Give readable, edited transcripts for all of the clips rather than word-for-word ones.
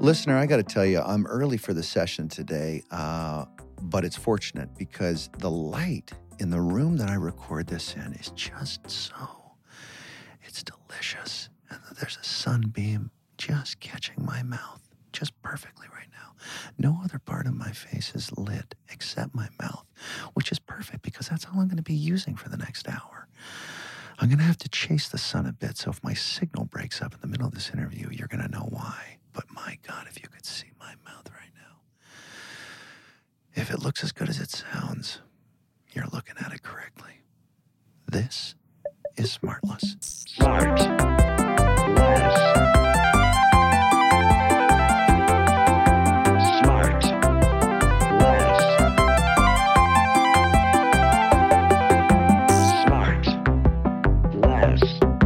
Listener, I got to tell you, I'm early for the session today, but it's fortunate because the light in the room that I record this in is just so, it's delicious. And there's a sunbeam just catching my mouth just perfectly right now. No other part of my face is lit except my mouth, which is perfect because that's all I'm going to be using for the next hour. I'm going to have to chase the sun a bit, so if my signal breaks up in the middle of this interview, you're going to know why. But my God, if you could see my mouth right now. If it looks as good as it sounds, you're looking at it correctly. This is Smartless. Smart. Less. Smart. Less. Smart. Less.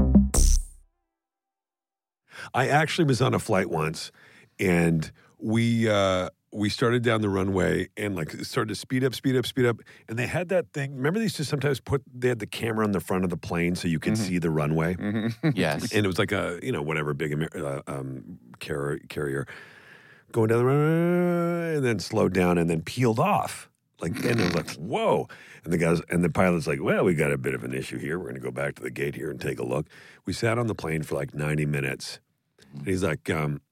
I actually was on a flight once, and we started down the runway and like started to speed up, and they had that thing. Remember, they used to sometimes they had the camera on the front of the plane so you could see the runway. Yes. And it was like a whatever big carrier going down the runway and then slowed down and then peeled off. Like, and it was like, whoa. And the pilot's like, well, we got a bit of an issue here. We're going to go back to the gate here and take a look. We sat on the plane for like 90 minutes. And he's like,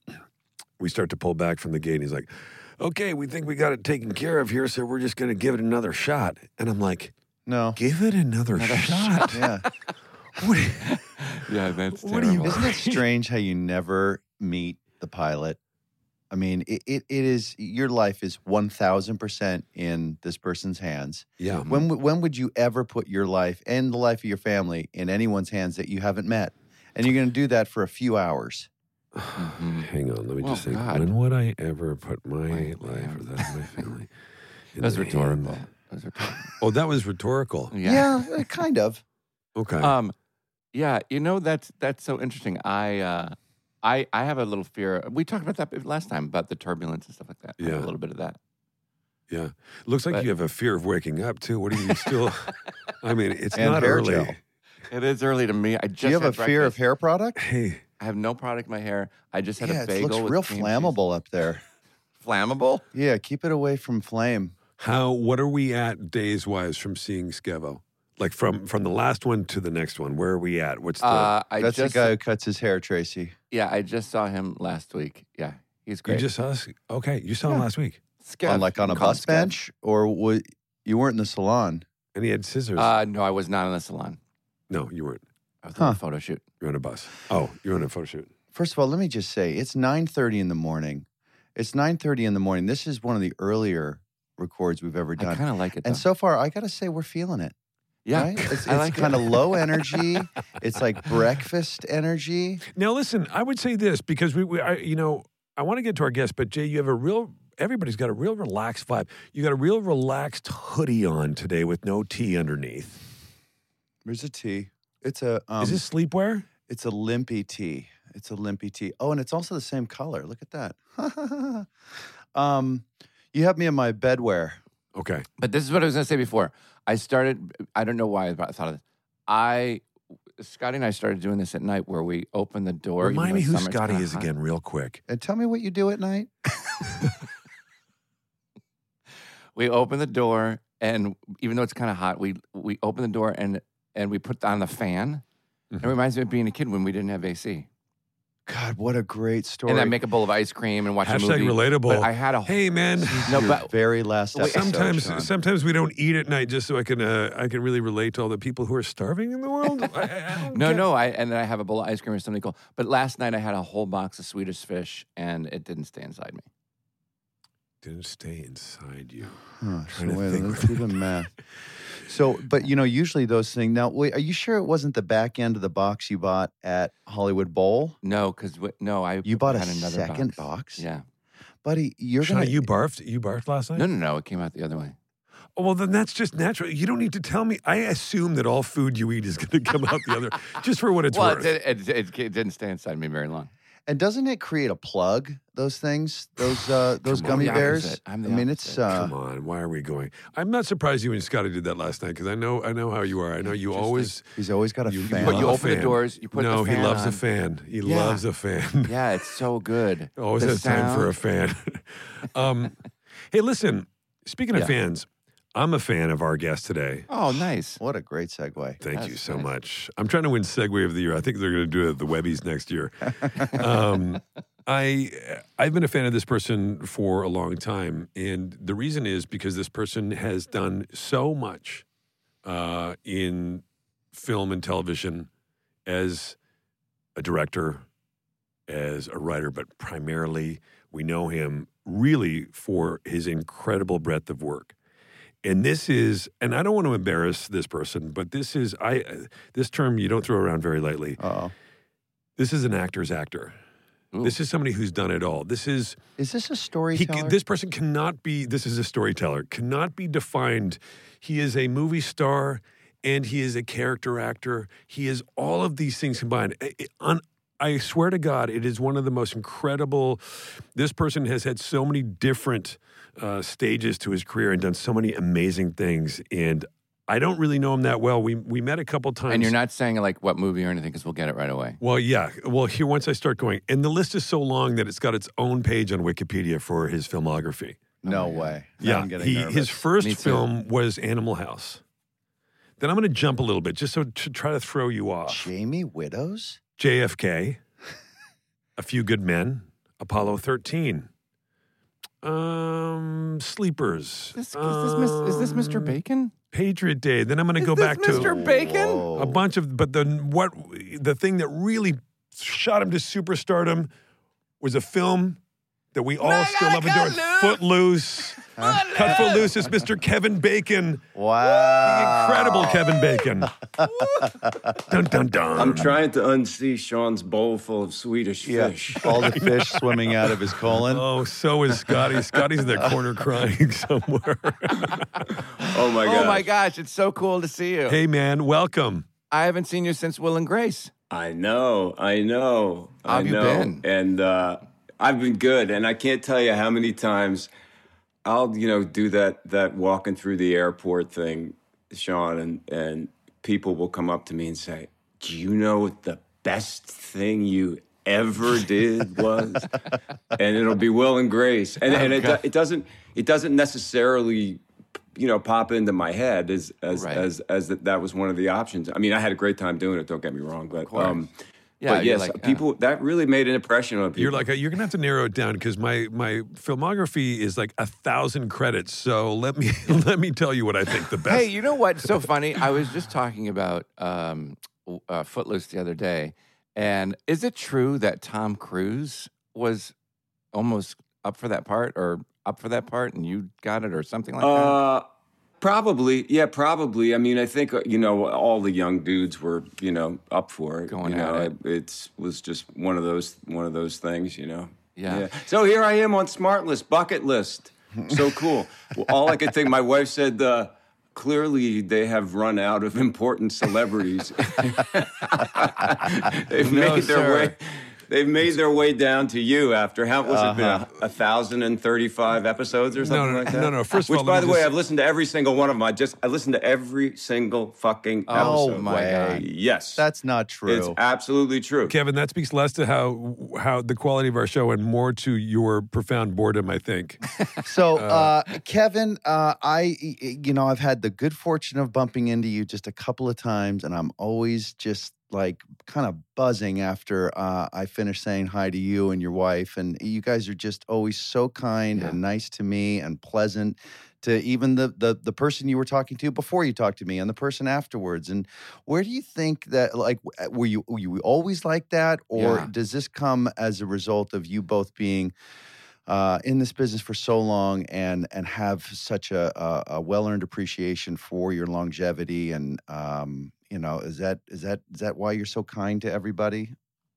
we start to pull back from the gate. And he's like, okay, we think we got it taken care of here, so we're just going to give it another shot. And I'm like, No. give it another shot? Yeah. What, Yeah, that's What do you- terrible. Isn't it strange how you never meet the pilot? I mean, it is, your life is 1,000% in this person's hands. yeah. When would you ever put your life and the life of your family in anyone's hands that you haven't met? And you're going to do that for a few hours. Hang on, let me Well, just think. God. When would I ever put my life or that of my family? in That's the rhetorical. hand? That's rhetorical. Oh, that was rhetorical. Yeah. Kind of. Okay. Yeah, that's so interesting. I have a little fear. We talked about that last time about the turbulence and stuff like that. I have Yeah. a little bit of that. Yeah. Looks like But- you have a fear of waking up, too. What are you still? I mean, it's And not hair early. gel. It is early to me. I just Do you have a had fear of breakfast. hair product? Hey, I have no product in my hair. I just had Yeah, a it bagel looks with real cream cheese. flammable up there. Flammable? Yeah, keep it away from flame. what are we at days-wise from seeing Skevo? Like from the last one to the next one, where are we at? What's the... That's the guy who cuts his hair, Tracy. Yeah, I just saw him last week. Yeah, he's great. you just saw us? Okay, you saw him last week. Skev. On a You can call him bus Skev. bench? Or you weren't in the salon? And he had scissors. No, I was not in the salon. no, you weren't. I was on a photo shoot. You're on a bus. Oh, you're on a photo shoot. First of all, let me just say, it's 9:30 in the morning. It's 9:30 in the morning. This is one of the earlier records we've ever I done. kind of like it, though. And so far, I got to say, we're feeling it. yeah, Right? It's, I like kind it. of low energy. It's like breakfast energy. Now, listen, I would say this because I want to get to our guest, but Jay, you have everybody's got a real relaxed vibe. You got a real relaxed hoodie on today with no tee underneath. There's a tee. It's a Is this sleepwear? it's a limpy tee. It's a limpy tee. Oh, and it's also the same color. Look at that. You have me in my bedwear. Okay. But this is what I was going to say before. I don't know why I thought of this. Scotty and I started doing this at night where we open the door. Remind me even who though summer's Scotty kinda is hot. again, real quick. And tell me what you do at night. We open the door, and even though it's kind of hot, we open the door and we put on the fan. Mm-hmm. It reminds me of being a kid when we didn't have AC. God, what a great story. And then make a bowl of ice cream and watch a Hashtag movie. relatable. But I had a Hey, man. no, Your but very last episode, Sean. Sometimes we don't eat at night just so I can really relate to all the people who are starving in the world. I don't no, get- no. And then I have a bowl of ice cream or something cool. But last night I had a whole box of Swedish fish, and it didn't stay inside me. Didn't stay inside you. Huh, so Trying to wait, think let's do the math. So, but usually those things. Now, wait, are you sure it wasn't the back end of the box you bought at Hollywood Bowl? No, because I You bought a had another second box? Yeah. Buddy, you're Shauna, going to... you barfed? You barfed last night? No. It came out the other way. Oh, well, then that's just natural. You don't need to tell me. I assume that all food you eat is going to come out the other, just for what it's Well, worth. it didn't stay inside me very long. And doesn't it create a plug? Those things, those gummy the bears. opposite. I'm the I mean, it's Come on, why are we going? I'm not surprised you and Scotty did that last night because I know how you are. I know you always. he's always got a You, fan. But you love a open the fan. doors, you put no, the fan he loves on. a fan. He Yeah. loves a fan. Yeah, it's so good. Always The has time for a fan. Hey, listen. Speaking of Yeah. fans, I'm a fan of our guest today. Oh, nice. What a great segue. Thank you That's so nice. much. I'm trying to win Segway of the Year. I think they're going to do it at the Webbies next year. I've been a fan of this person for a long time, and the reason is because this person has done so much in film and television as a director, as a writer, but primarily we know him really for his incredible breadth of work. And this is, and I don't want to embarrass this person, but this is, this term you don't throw around very lightly. Uh-oh. This is an actor's actor. Ooh. This is somebody who's done it all. This is, Is this a storyteller? this person cannot be, this is a storyteller, cannot be defined. He is a movie star and he is a character actor. He is all of these things combined. I swear to God, it is one of the most incredible. This person has had so many different stages to his career and done so many amazing things. And I don't really know him that well. We met a couple times. And you're not saying like what movie or anything because we'll get it right away. Well, yeah. Well, here, once I start going, and the list is so long that it's got its own page on Wikipedia for his filmography. No way. Now I'm getting nervous. His first Me too. film was Animal House. Then I'm going to jump a little bit just so to try to throw you off. Jamie Widows? JFK, A Few Good Men, Apollo 13, Sleepers. Is this Mr. Bacon? Patriot Day. Then I'm going to go this back to Mr. Bacon? Whoa. a bunch of, but the thing that really shot him to superstardom was a film that we all still love and adore. Footloose. Cut Footloose is Mr. Kevin Bacon. Wow. Incredible Kevin Bacon. Dun, dun, dun. I'm trying to unsee Sean's bowl full of Swedish Yeah. fish. All the fish swimming out of his colon. Oh, so is Scotty. Scotty's in the corner crying somewhere. Oh my god! Oh my gosh, it's so cool to see you. Hey, man, welcome. I haven't seen you since Will and Grace. I know. How have you been? And I've been good. And I can't tell you how many times I'll do that walking through the airport thing, Sean, and people will come up to me and say, "Do you know what the best thing you ever did was?" And it'll be Will and Grace, and it doesn't necessarily pop into my head as that was one of the options. I mean, I had a great time doing it. Don't get me wrong, but Yeah, but you're yes, like, people that really made an impression on people. You're like, you're going to have to narrow it down because my filmography is like 1,000 credits. So let me tell you what I think the best. Hey, you know what's so funny? I was just talking about Footloose the other day, and is it true that Tom Cruise was almost up for that part, and you got it, or something like that? Probably, yeah, probably. I mean, I think all the young dudes were up for it. Going at it. It was just one of those things, Yeah. So here I am on Smart List, bucket list. So cool. Well, all I could think, my wife said, clearly they have run out of important celebrities. They've made their way down to you after how was it been 1,035 episodes or something like that? No. First of Which, all, by let the me way, just- I've listened to every single one of them. I listened to every single fucking episode. Oh my God. Yes, That's not true. it's absolutely true. Kevin, that speaks less to how the quality of our show and more to your profound boredom, I think. So, Kevin, I've had the good fortune of bumping into you just a couple of times, and I'm always just like kind of buzzing after I finish saying hi to you and your wife. And you guys are just always so kind and nice to me and pleasant to even the person you were talking to before you talked to me and the person afterwards. And where do you think that, like, were you always like that? Or does this come as a result of you both being in this business for so long and have such a well-earned appreciation for your longevity? And is that why you're so kind to everybody?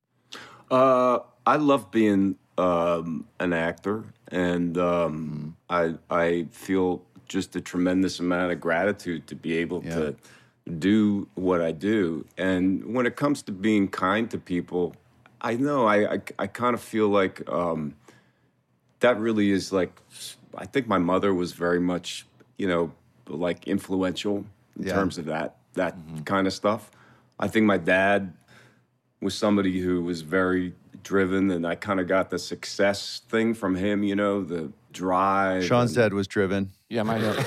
I love being an actor, and I feel just a tremendous amount of gratitude to be able to do what I do. And when it comes to being kind to people, I know. I kind of feel like that really is like. I think my mother was very much, like influential in terms of that kind of stuff. I think my dad was somebody who was very driven, and I kind of got the success thing from him. The drive. Sean's dad was driven. Yeah, my dad.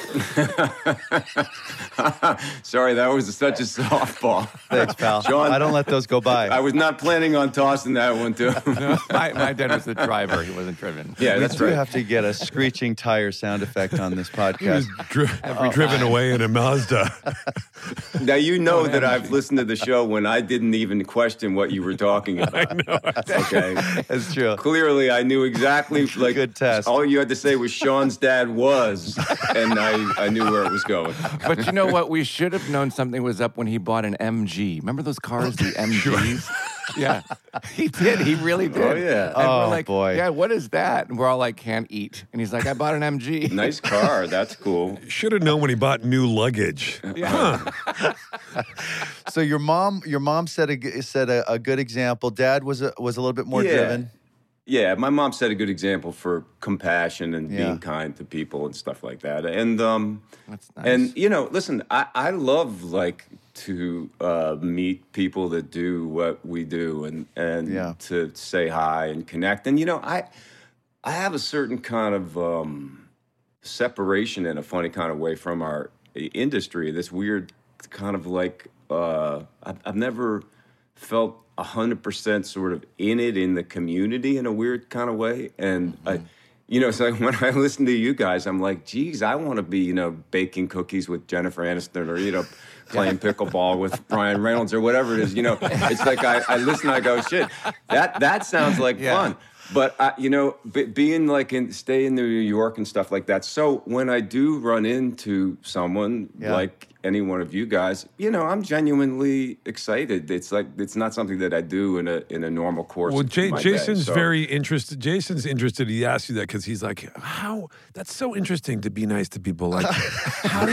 Sorry, that was such a softball. Thanks, pal. Sean, I don't let those go by. I was not planning on tossing that one to him. No, my dad was the driver. He wasn't driven. Yeah, we that's do right. have to get a screeching tire sound effect on this He was podcast. driven away in a Mazda. Now you know that I've listened to the show when I didn't even question what you were talking about. I know. Okay. That's true. Clearly, I knew exactly. Like, Good test. All you had to say was Sean's dad was, and I knew where it was going. But you know what? We should have known something was up when he bought an MG. Remember those cars, the MGs? Yeah, he did. He really did. Oh, yeah. And Oh, we're like, boy. Yeah, what is that? And we're all like, can't eat. And he's like, I bought an MG. Nice car. That's cool. Should have known when he bought new luggage. Yeah. So your mom set a good example. Dad was a little bit more Yeah. driven. Yeah, my mom set a good example for compassion and Yeah. being kind to people and stuff like that. And That's nice. and listen, I love like to meet people that do what we do and Yeah. to say hi and connect. And I have a certain kind of separation in a funny kind of way from our industry. This weird kind of like I've never felt 100% sort of in it in the community in a weird kind of way. And so when I listen to you guys, I'm like, geez, I want to be, baking cookies with Jennifer Aniston or, playing pickleball with Ryan Reynolds or whatever it is. It's like I listen, I go, shit, that sounds like fun. But, being like stay in New York and stuff like that. So when I do run into someone like any one of you guys, I'm genuinely excited. It's like, it's not something that I do in a normal course. Well, of my day, Jason's so- very interested. Jason's interested. He asked you that because he's like, how? That's so interesting to be nice to people. Like, how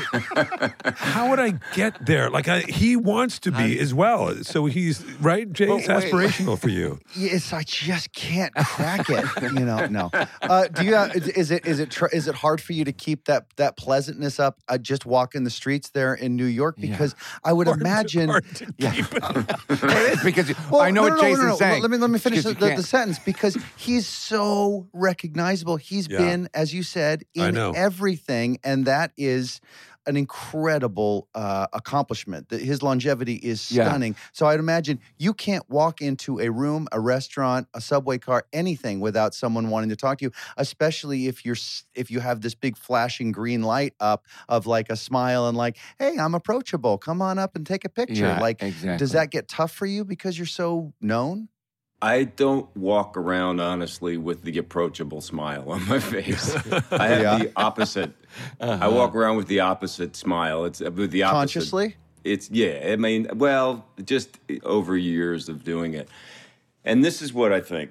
would I get there? Like, he wants to be as well. So he's, right, Jay? It's But wait. aspirational for you. Yes, I just can't crack it. No. Do you? Is it hard for you to keep that pleasantness up? Just walking the streets there in New York, because I would imagine. Hard to keep it. It is because Well, I know what Jason's no. saying. Let me finish Because the you can't- sentence, because he's so recognizable. He's been, as you said, I in know. everything, and that is an incredible accomplishment. His longevity is Yeah. stunning. So I'd imagine you can't walk into a room, a restaurant, a subway car, anything without someone wanting to talk to you, especially if you have this big flashing green light up of like a smile and like, hey, I'm approachable. Come on up and take a picture. Yeah, like, exactly. does that get tough for you because you're so known? I don't walk around, honestly, with the approachable smile on my face. I have the opposite. I walk around with the opposite smile. It's with the opposite. Consciously? It's, I mean, well, just over years of doing it. And this is what I think,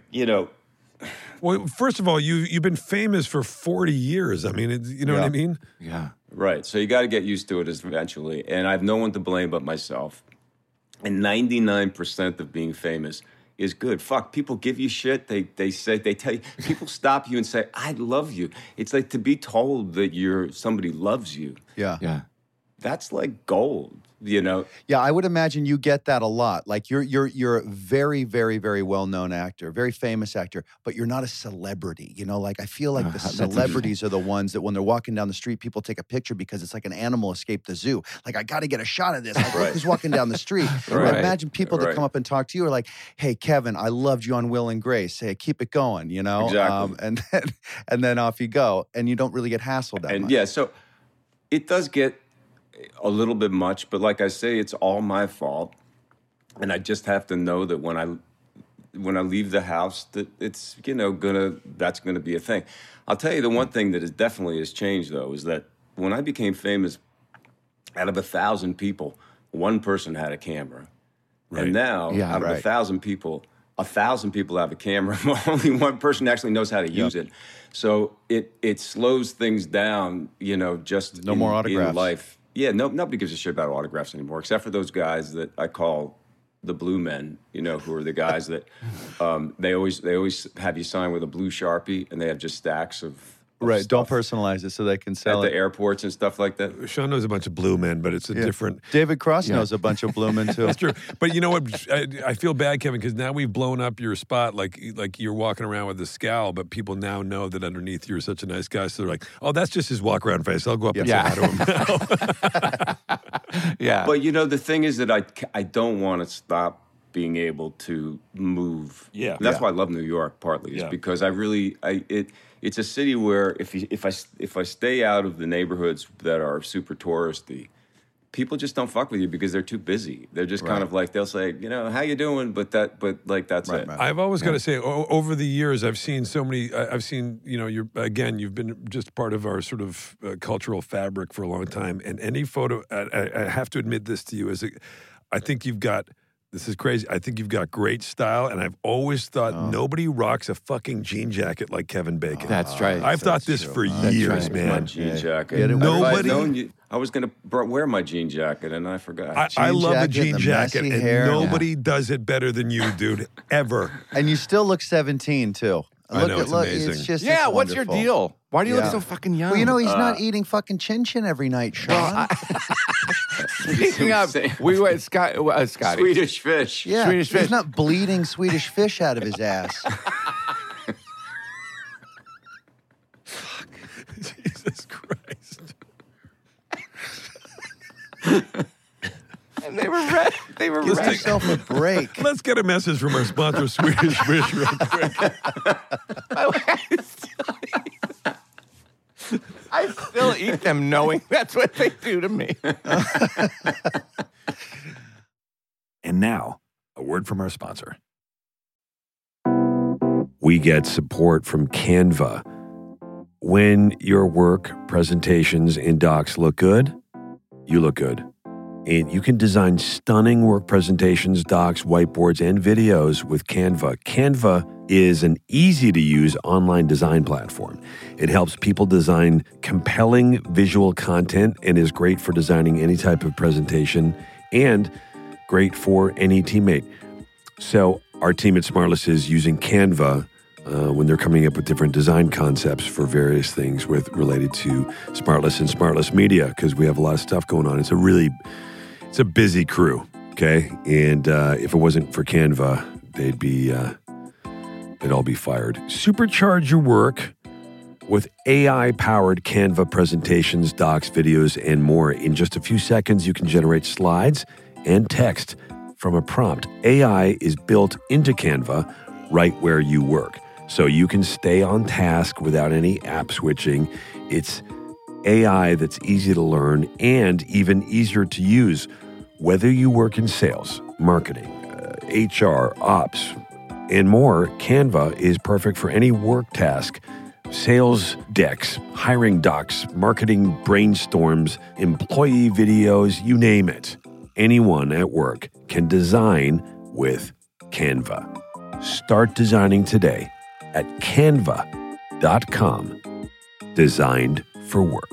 Well, first of all, you've been famous for 40 years. I mean, you know what I mean? Yeah. Right. So you got to get used to it eventually. And I have no one to blame but myself. And 99% of being famous is good. Fuck, people give you shit. They tell you, people stop you and say, I love you. It's like to be told that somebody loves you. Yeah. Yeah. That's like gold, Yeah, I would imagine you get that a lot. Like you're a very, very, very well-known actor, very famous actor, but you're not a celebrity. Like I feel like the That's celebrities are the ones that when they're walking down the street, people take a picture because it's like an animal escaped the zoo. Like, I got to get a shot of this. Like, look who's walking down the street. Right. I imagine people that Right. come up and talk to you are like, hey, Kevin, I loved you on Will and Grace. Hey, keep it going, Exactly. And then off you go. And you don't really get hassled that And much. so it does get a little bit much, but like I say, it's all my fault. And I just have to know that when I leave the house, that it's, that's gonna be a thing. I'll tell you the one thing that definitely has changed though, is that when I became famous, out of 1,000 people, one person had a camera. Right. And now, Yeah, out of right. 1,000 people have a camera. Only one person actually knows how to use it. So it slows things down, just No more in autographs. life. Yeah, nobody gives a shit about autographs anymore, except for those guys that I call the blue men, who are the guys that they always have you sign with a blue Sharpie, and they have just stacks of Right. Don't stuff personalize it so they can at sell the it. airports and stuff like that. Sean knows a bunch of blue men, but it's a different. David Cross knows a bunch of blue men too. That's true. But you know what? I feel bad, Kevin, because now we've blown up your spot. Like you're walking around with a scowl, but people now know that underneath you're such a nice guy. So they're like, oh, that's just his walk around face. I'll go up and say hi to him now. Yeah. But the thing is that I don't want to stop being able to move. Yeah. That's why I love New York. Partly is because it's a city where if I stay out of the neighborhoods that are super touristy, people just don't fuck with you because they're too busy. They're just kind of like, they'll say, how you doing? But that's it. Right. I've always got to say, over the years, I've seen so many. I've seen, you've been just part of our sort of cultural fabric for a long time. And any photo, I have to admit this to you, I think you've got. This is crazy. I think you've got great style, and I've always thought nobody rocks a fucking jean jacket like Kevin Bacon. That's right. I've thought this for years, right. My man. jean jacket. Get it- If I'd Nobody- known you, I was going to wear my jean jacket, and I forgot. I Jean love a jacket, jean the jacket, messy and hair. nobody does it better than you, dude, ever. And you still look 17 too. I know, it's amazing. It's just yeah, it's what's your wonderful. deal? Why do you Yeah. look so fucking young? Well, he's not eating fucking chin chin every night, Sean. Speaking of, we went Scotty. Swedish fish. yeah, Swedish he's fish. not bleeding Swedish fish out of his ass. Jesus Christ. And they were red. They were Give red. yourself a break. Let's get a message from our sponsor, Swedish Fish, real quick. I still eat them knowing that's what they do to me. And now, a word from our sponsor. We get support from Canva. When your work, presentations, and docs look good, you look good. And you can design stunning work presentations, docs, whiteboards, and videos with Canva. Canva is an easy-to-use online design platform. It helps people design compelling visual content and is great for designing any type of presentation and great for any teammate. So our team at Smartless is using Canva when they're coming up with different design concepts for various things related to Smartless and Smartless Media, because we have a lot of stuff going on. It's a busy crew, okay? And if it wasn't for Canva, they'd all be fired. Supercharge your work with AI-powered Canva presentations, docs, videos, and more. In just a few seconds, you can generate slides and text from a prompt. AI is built into Canva right where you work, so you can stay on task without any app switching. It's AI that's easy to learn and even easier to use. Whether you work in sales, marketing, HR, ops, and more, Canva is perfect for any work task. Sales decks, hiring docs, marketing brainstorms, employee videos, you name it. Anyone at work can design with Canva. Start designing today at canva.com. Designed for work.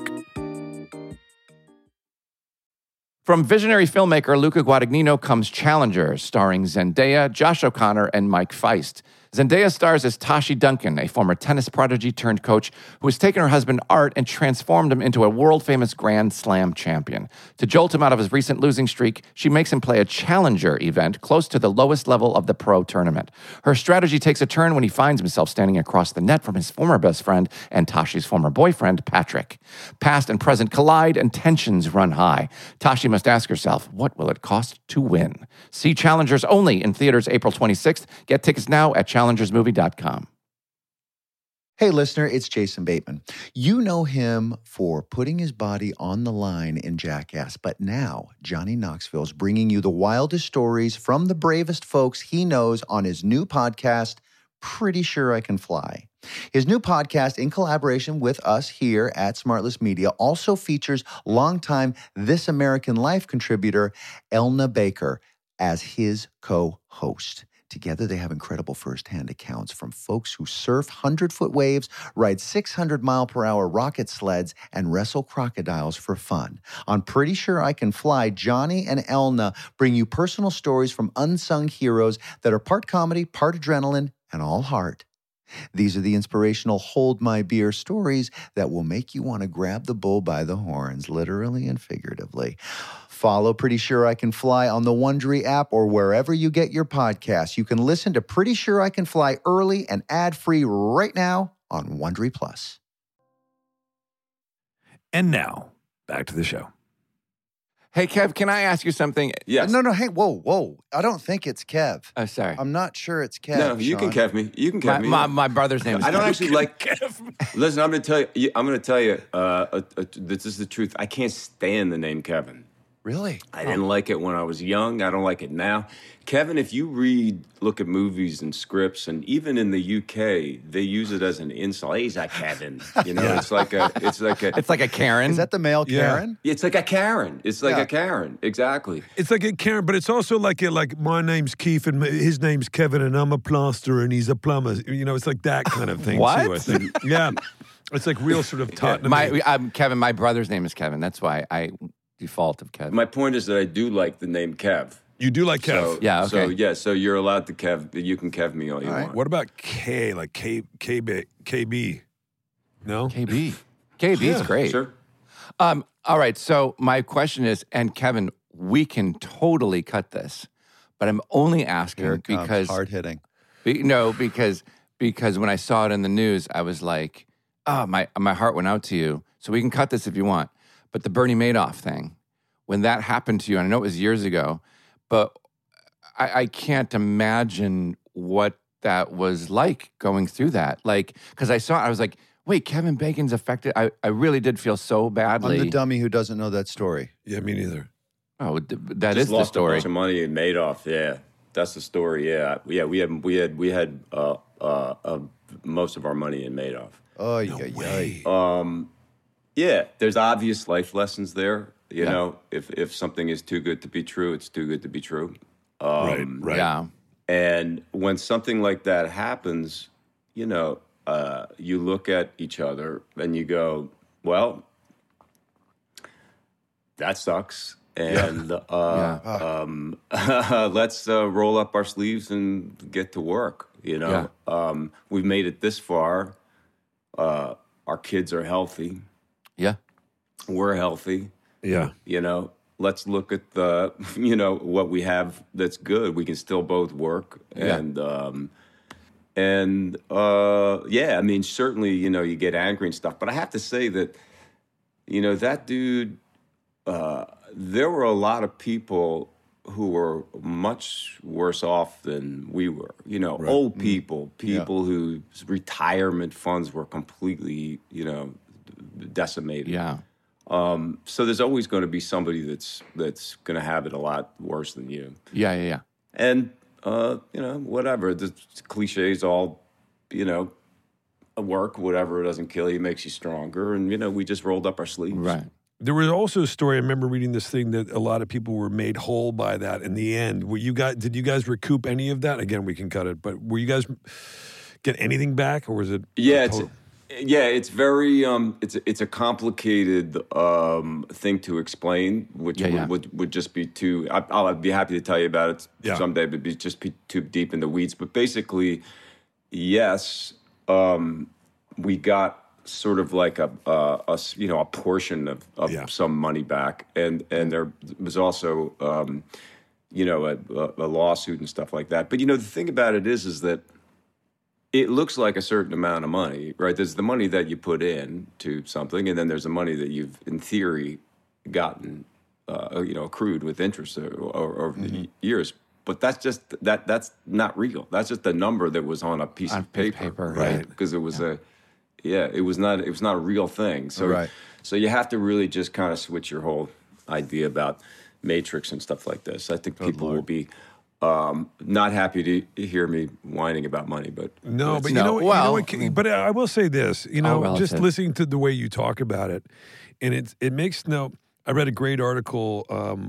From visionary filmmaker Luca Guadagnino comes Challenger, starring Zendaya, Josh O'Connor, and Mike Feist. Zendaya stars as Tashi Duncan, a former tennis prodigy turned coach who has taken her husband Art and transformed him into a world-famous Grand Slam champion. To jolt him out of his recent losing streak, she makes him play a Challenger event close to the lowest level of the pro tournament. Her strategy takes a turn when he finds himself standing across the net from his former best friend and Tashi's former boyfriend, Patrick. Past and present collide and tensions run high. Tashi must ask herself, what will it cost to win? See Challengers only in theaters April 26th. Get tickets now at challengersmovie.com. Hey, listener, it's Jason Bateman. You know him for putting his body on the line in Jackass, but now Johnny Knoxville's bringing you the wildest stories from the bravest folks he knows on his new podcast, Pretty Sure I Can Fly. His new podcast, in collaboration with us here at Smartless Media, also features longtime This American Life contributor Elna Baker as his co-host. Together, they have incredible firsthand accounts from folks who surf 100-foot waves, ride 600-mile-per-hour rocket sleds, and wrestle crocodiles for fun. On Pretty Sure I Can Fly, Johnny and Elna bring you personal stories from unsung heroes that are part comedy, part adrenaline, and all heart. These are the inspirational Hold My Beer stories that will make you want to grab the bull by the horns, literally and figuratively. Follow Pretty Sure I Can Fly on the Wondery app or wherever you get your podcasts. You can listen to Pretty Sure I Can Fly early and ad-free right now on Wondery Plus. And now, back to the show. Hey, Kev, can I ask you something? Yes. No, hey, whoa. I don't think it's Kev. Oh, sorry. I'm not sure it's Kev. No, you can Sean. Kev me. You can Kev me. My brother's name is I don't Kev. actually like. Listen, I'm going to tell you. This is the truth. I can't stand the name Kevin. Really? I didn't like it when I was young. I don't like it now. Kevin, if you look at movies and scripts, and even in the UK, they use it as an insult. Hey, he's a Kevin. You know, it's like a. It's like a Karen. Is that the male Yeah. Karen? It's like a Karen. It's like Yeah. a Karen. Exactly. It's like a Karen, but it's also like my name's Keith and his name's Kevin and I'm a plasterer and he's a plumber. You know, it's like that kind of thing What? too, I think. Yeah. It's like real sort of Tottenham. Kevin. My brother's name is Kevin. That's why I default of Kevin. My point is that I do like the name Kev. You do like Kev. So, Yeah, okay. So you're allowed to Kev. You can Kev me all you want. What about K, like KB? No? KB. KB's Yeah, great. Sure. All right. So my question is, and Kevin, we can totally cut this, but I'm only asking Here it comes. because Hard hitting. because when I saw it in the news, I was like, oh, my heart went out to you. So we can cut this if you want. But the Bernie Madoff thing, when that happened to you, and I know it was years ago, but I can't imagine what that was like going through that. Like, because I was like, wait, Kevin Bacon's affected. I really did feel so badly. I'm the dummy who doesn't know that story. Yeah, me neither. Oh, that Just is the lost a story. bunch of money in Madoff. Yeah, that's the story. Yeah. We had most of our money in Madoff. Oh, yeah. Yeah, there's obvious life lessons there. You know, if something is too good to be true, it's too good to be true. Right. Yeah. And when something like that happens, you know, you look at each other and you go, well, that sucks. And let's roll up our sleeves and get to work. You know, we've made it this far. Our kids are healthy. Yeah. We're healthy. Yeah. You know, let's look at the, you know, what we have that's good. We can still both work. And, I mean, certainly, you know, you get angry and stuff. But I have to say that, you know, that dude, there were a lot of people who were much worse off than we were. You know, old people, whose retirement funds were completely, you know, decimated. Yeah. So there's always going to be somebody that's going to have it a lot worse than you. Yeah. And, you know, whatever. The cliches all, you know, work. Whatever doesn't kill you makes you stronger. And, you know, we just rolled up our sleeves. Right. There was also a story. I remember reading this thing that a lot of people were made whole by that in the end. Did you guys recoup any of that? Again, we can cut it. But were you guys get anything back, or was it? It's very it's a complicated thing to explain, which would just be too. I'll be happy to tell you about it someday, but it'd just be too deep in the weeds. But basically, yes, we got sort of like a portion of some money back, and there was also a lawsuit and stuff like that. But you know, the thing about it is that it looks like a certain amount of money, right? There's the money that you put in to something, and then there's the money that you've, in theory, gotten, accrued with interest over the years. But that's just that's not real. That's just a number that was on a piece of paper, right? Because it was it was not a real thing. So so you have to really just kind of switch your whole idea about Matrix and stuff like this. I think people will be not happy to hear me whining about money, but but I will say this, just listening to the way you talk about it, and it makes I read a great article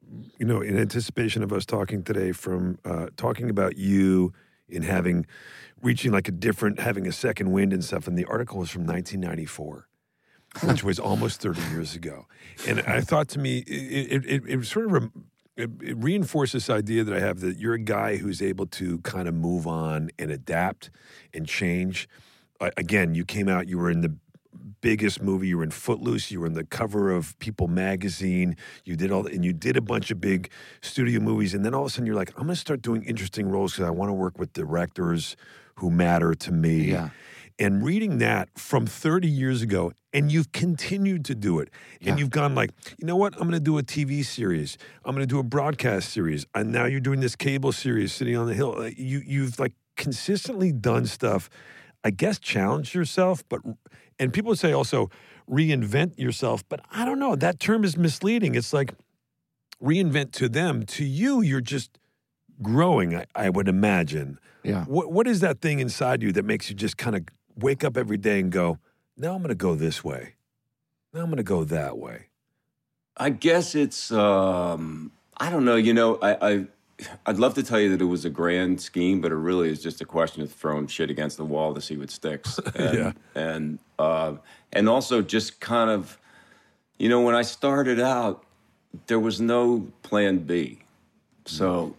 in anticipation of us talking today, from talking about you in reaching like having a second wind and stuff. And the article was from 1994, which was almost 30 years ago. And I thought, to me, it sort of it reinforced this idea that I have, that you're a guy who's able to kind of move on and adapt and change. Again, you came out, you were in the biggest movie, you were in Footloose, you were in the cover of People magazine, you did a bunch of big studio movies, and then all of a sudden you're like, I'm going to start doing interesting roles because I want to work with directors who matter to me. Yeah. And reading that from 30 years ago, and you've continued to do it. And you've gone like, you know what? I'm going to do a TV series. I'm going to do a broadcast series. And now you're doing this cable series, City on the Hill. You've like consistently done stuff, I guess, challenge yourself. And people would say also reinvent yourself. But I don't know. That term is misleading. It's like reinvent to them. To you, you're just growing, I would imagine. Yeah. What is that thing inside you that makes you just kind of wake up every day and go, now I'm going to go this way. Now I'm going to go that way. I guess it's, I don't know, I'd love to tell you that it was a grand scheme, but it really is just a question of throwing shit against the wall to see what sticks. And, and also just kind of, when I started out, there was no plan B. So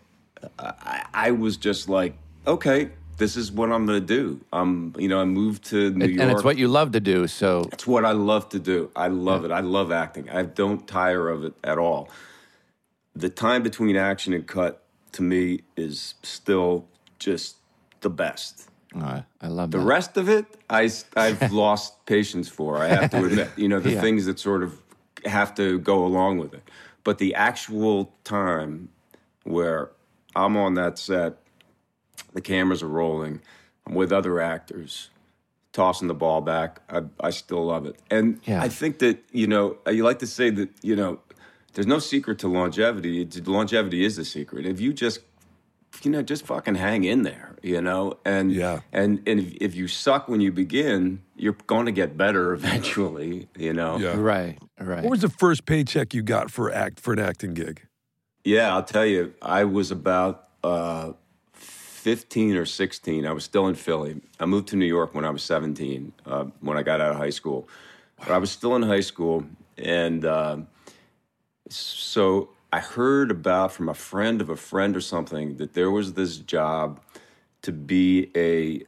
I was just like, okay, this is what I'm going to do. I moved to New York. And it's what you love to do, so... It's what I love to do. I love it. I love acting. I don't tire of it at all. The time between action and cut, to me, is still just the best. I love The that. rest of it, I've lost patience for, I have to admit. The things that sort of have to go along with it. But the actual time where I'm on that set, the cameras are rolling, I'm with other actors, tossing the ball back, I still love it. And I think that, you like to say that, there's no secret to longevity. Longevity is the secret. If you just fucking hang in there, and if you suck when you begin, you're going to get better eventually, Yeah. Right. What was the first paycheck you got for an acting gig? Yeah, I'll tell you, I was about 15 or 16. I was still in Philly. I moved to New York when I was 17, when I got out of high school. But I was still in high school, and so I heard about from a friend of a friend or something that there was this job to be a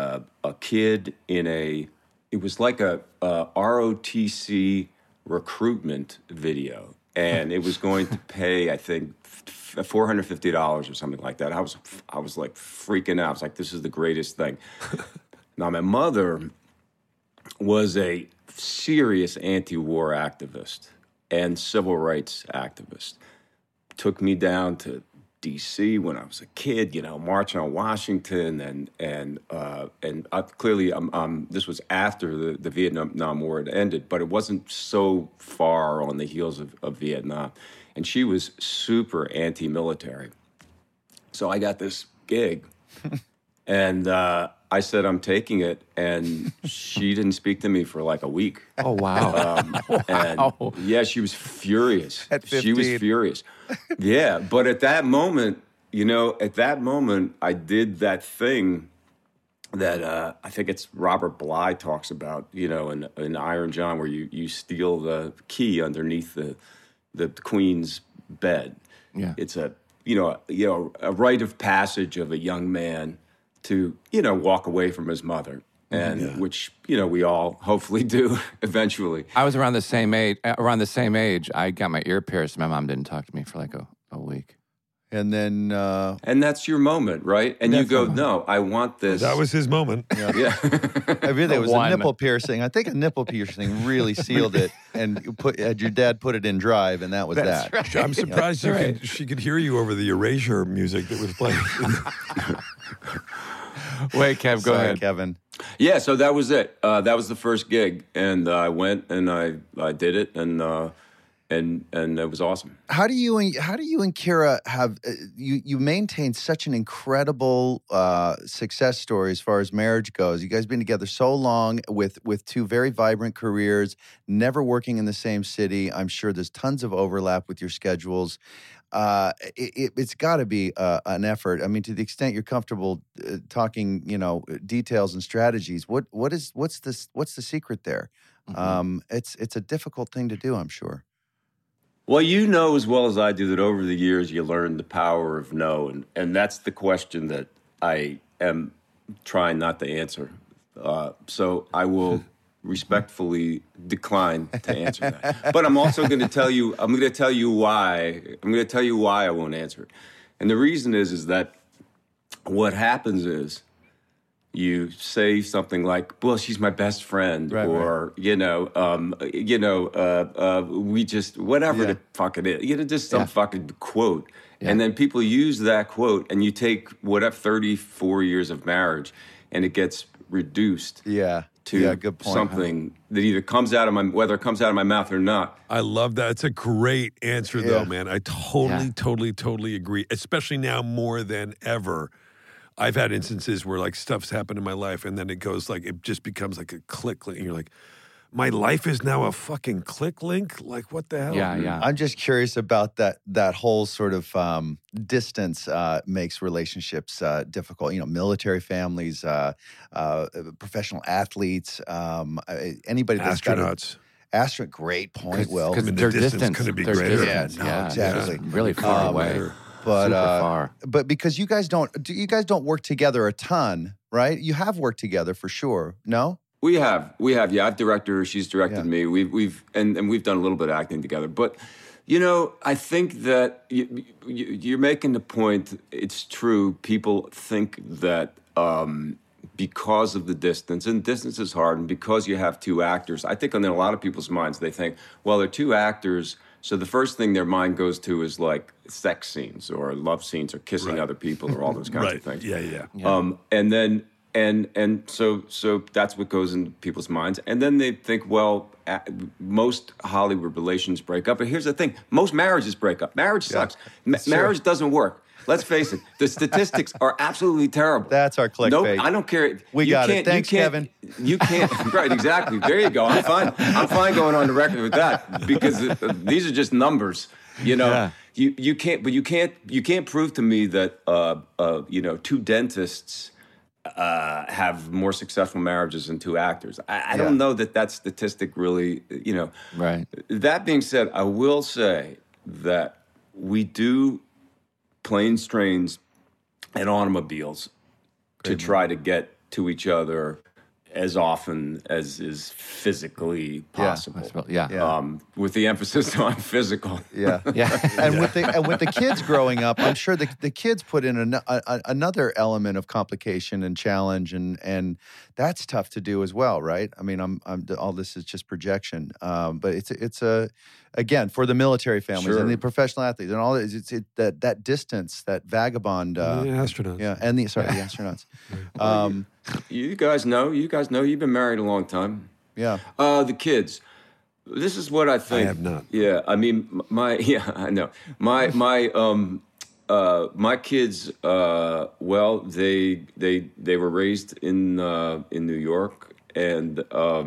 kid in it was like a ROTC recruitment video. And it was going to pay, I think, $450 or something like that. I was like freaking out. I was like, this is the greatest thing. Now, my mother was a serious anti-war activist and civil rights activist. Took me down to D.C. when I was a kid, marching on Washington, and clearly, this was after the Vietnam War had ended, but it wasn't so far on the heels of Vietnam, and she was super anti-military. So I got this gig, and I said I'm taking it, and she didn't speak to me for like a week. Oh, wow. And yeah, she was furious. At 15. She was furious. Yeah, but at that moment, I did that thing that I think it's Robert Bly talks about, in Iron John, where you steal the key underneath the queen's bed. Yeah. It's a rite of passage of a young man to, walk away from his mother. And which, we all hopefully do eventually. I was around the same age. I got my ear pierced. My mom didn't talk to me for like a week. And then... and that's your moment, right? And you go, no, I want this. That was his moment. Yeah. it was a nipple piercing. I think a nipple piercing really sealed it, and your dad put it in drive, and that was that. Right. I'm surprised she could hear you over the Erasure music that was playing. Wait, Kev, go ahead. Kevin. Yeah, so that was it. That was the first gig, and I went and I did it, and it was awesome. How do you and Kira have you maintain such an incredible success story as far as marriage goes? You guys been together so long with two very vibrant careers, never working in the same city. I'm sure there's tons of overlap with your schedules. It's got to be an effort. I mean, to the extent you're comfortable talking, details and strategies. What's the secret there? It's a difficult thing to do, I'm sure. Well, you know as well as I do that over the years you learn the power of no, and that's the question that I am trying not to answer. So I will respectfully decline to answer that. But I'm also going to tell you. I'm going to tell you why. I'm going to tell you why I won't answer it. And the reason is that what happens is you say something like, "Well, she's my best friend," or we just whatever the fuck it is, just some fucking quote, and then people use that quote, and you take whatever 34 years of marriage, and it gets reduced. To good point, something that either comes out of whether it comes out of my mouth or not. I love that. It's a great answer, though, man. I totally agree. Especially now more than ever. I've had instances where like stuff's happened in my life, and then it just becomes like a click link, and you're like, my life is now a fucking click link. Like, what the hell? Yeah. I'm just curious about that whole sort of distance makes relationships difficult. military families, professional athletes, anybody that's astronauts. Great point, Will. I mean, the distance couldn't be greater. Exactly. Really far away. But super far. But because you guys don't work together a ton, right? You have worked together for sure. No? We have. Yeah, I've directed her. She's directed me. We've done a little bit of acting together. But, I think that you're making the point. It's true. People think that because of the distance, and distance is hard, and because you have two actors, I think in a lot of people's minds, they think, well, they're two actors, so the first thing their mind goes to is like sex scenes or love scenes or kissing other people or all those kinds of things. Yeah. And then and so that's what goes into people's minds. And then they think, well, most Hollywood relations break up. But here's the thing: most marriages break up. Marriage sucks. Marriage doesn't work. Let's face it. The statistics are absolutely terrible. That's our clickbait. Nope, I don't care. We got it. Thanks, Kevin. You can't. Right, exactly. There you go. I'm fine. I'm fine going on the record with that because these are just numbers. You can't. But you can't prove to me that two dentists have more successful marriages than two actors. I don't know that statistic really. Right. That being said, I will say that we do planes, trains, and automobiles to try to get to each other as often as is physically possible. With the emphasis on physical. And with the kids growing up, I'm sure the kids put in another element of complication and challenge, and that's tough to do as well, right? I mean, I'm all this is just projection, but it's again for the military families and the professional athletes and all that distance, that vagabond. The astronauts. The astronauts. You guys know. You've been married a long time. Yeah. The kids. This is what I think. I have not. Yeah. I mean, I know. My kids. Well, they were raised in New York, and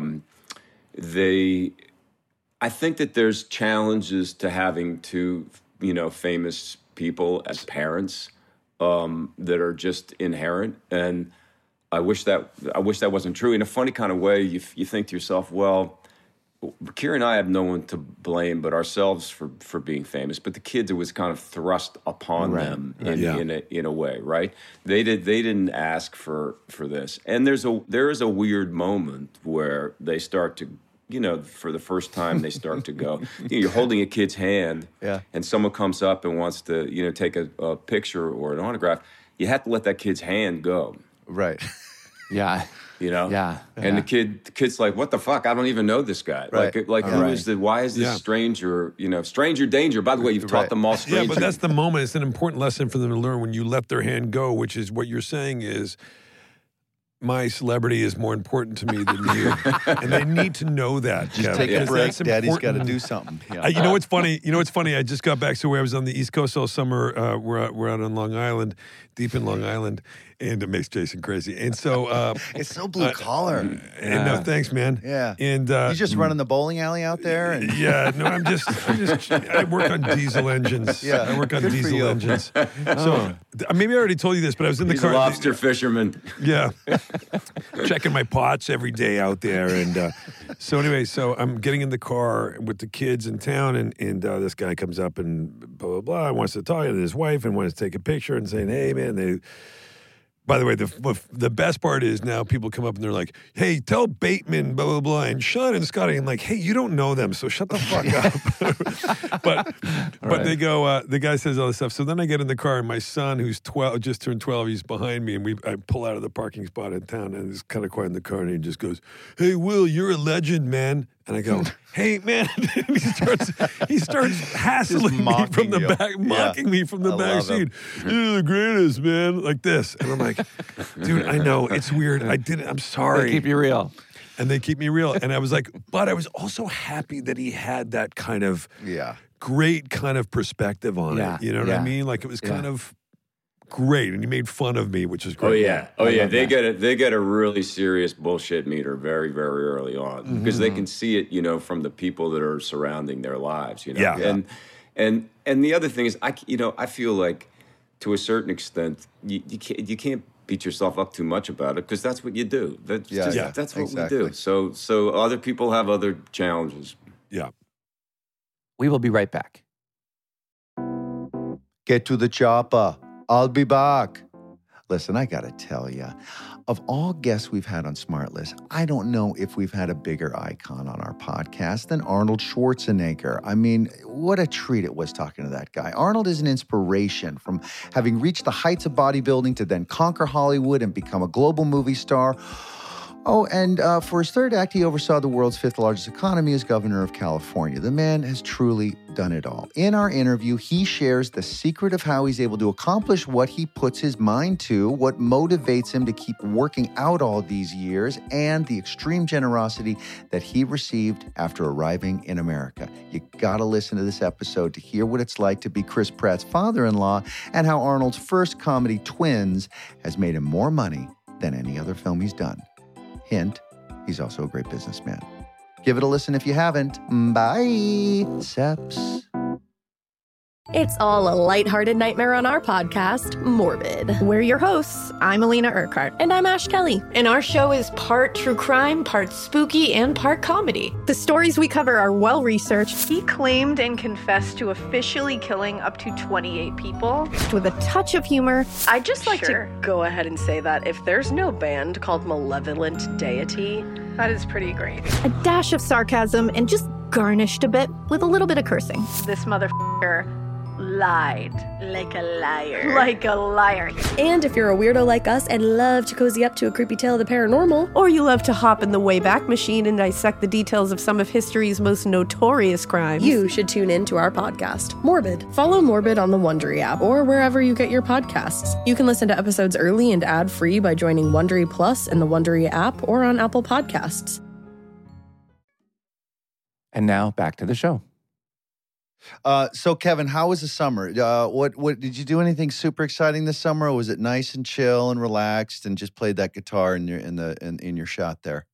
I think that there's challenges to having two, famous people as parents that are just inherent, and I wish that wasn't true. In a funny kind of way, you think to yourself, well, Kira and I have no one to blame but ourselves for being famous. But the kids, it was kind of thrust upon them in a way, right? They didn't ask for this, and there is a weird moment where they start to. For the first time, they start to go. You're holding a kid's hand, and someone comes up and wants to, take a picture or an autograph. You have to let that kid's hand go. Right. Yeah. And the kid's like, what the fuck? I don't even know this guy. Right. Who is the? Why is this stranger? Stranger danger. By the way, you've taught them all stranger. Yeah, but that's the moment. It's an important lesson for them to learn when you let their hand go, which is what you're saying is my celebrity is more important to me than you. And they need to know that, Just Kevin, take a because break. that's Daddy's got to important. do something. Yeah. You know what's funny? I just got back. So I was on the East Coast all summer. We're out on Long Island, deep in Long Island, and it makes Jason crazy. And so It's so blue collar. and no, thanks, man. Yeah. And You just running the bowling alley out there? And yeah, no, I work on diesel engines. Yeah, I work on good for diesel you. engines. So maybe I already told you this, but I was in the He's car. a lobster fisherman. Yeah. Checking my pots every day out there. And so anyway, so I'm getting in the car with the kids in town, and this guy comes up and blah, blah, blah, wants to talk to his wife and wants to take a picture and saying, hey, man, by the way, the best part is now people come up and they're like, hey, tell Bateman, blah, blah, blah, and Sean and Scotty. I'm like, hey, you don't know them, so shut the fuck up. but they go, the guy says all this stuff. So then I get in the car, and my son, who's 12, just turned 12, he's behind me, and I pull out of the parking spot in town, and it's kind of quiet in the car, and he just goes, hey, Will, you're a legend, man. And I go, hey, man. And he starts hassling me from the back, mocking me from the back seat. You're the greatest, man. Like this. And I'm like, dude, I know. It's weird. I'm sorry. They keep you real. And they keep me real. And I was like, but I was also happy that he had that kind of great kind of perspective on it. You know what I mean? Like it was kind of great. And he made fun of me, which is great. Oh yeah. They get a really serious bullshit meter very, very early on because they can see it, from the people that are surrounding their lives, Yeah. And the other thing is, I feel like to a certain extent, you can't beat yourself up too much about it because that's what you do. That's what we do. So other people have other challenges. Yeah. We will be right back. Get to the chopper. I'll be back. Listen, I got to tell you, of all guests we've had on SmartList, I don't know if we've had a bigger icon on our podcast than Arnold Schwarzenegger. I mean, what a treat it was talking to that guy. Arnold is an inspiration from having reached the heights of bodybuilding to then conquer Hollywood and become a global movie star. Oh, and for his third act, he oversaw the world's fifth largest economy as governor of California. The man has truly done it all. In our interview, he shares the secret of how he's able to accomplish what he puts his mind to, what motivates him to keep working out all these years, and the extreme generosity that he received after arriving in America. You gotta listen to this episode to hear what it's like to be Chris Pratt's father-in-law and how Arnold's first comedy, Twins, has made him more money than any other film he's done. Hint, he's also a great businessman. Give it a listen if you haven't. Bye. Seps. It's all a lighthearted nightmare on our podcast, Morbid. We're your hosts. I'm Alina Urquhart. And I'm Ash Kelly. And our show is part true crime, part spooky, and part comedy. The stories we cover are well-researched, He claimed and confessed to officially killing up to 28 people. with a touch of humor, I'd just like to go ahead and say that if there's no band called Malevolent Deity, that is pretty great. a dash of sarcasm, and just garnished a bit with a little bit of cursing. This motherfucker lied. Like a liar. Like a liar. And if you're a weirdo like us and love to cozy up to a creepy tale of the paranormal, Or you love to hop in the Wayback Machine and dissect the details of some of history's most notorious crimes. you should tune in to our podcast, Morbid. Follow Morbid on the Wondery app or wherever you get your podcasts. You can listen to episodes early and ad-free by joining Wondery Plus in the Wondery app or on Apple Podcasts. And now back to the show. So Kevin, how was the summer? What did you do anything super exciting this summer, or was it nice and chill and relaxed and just played that guitar in your shot there?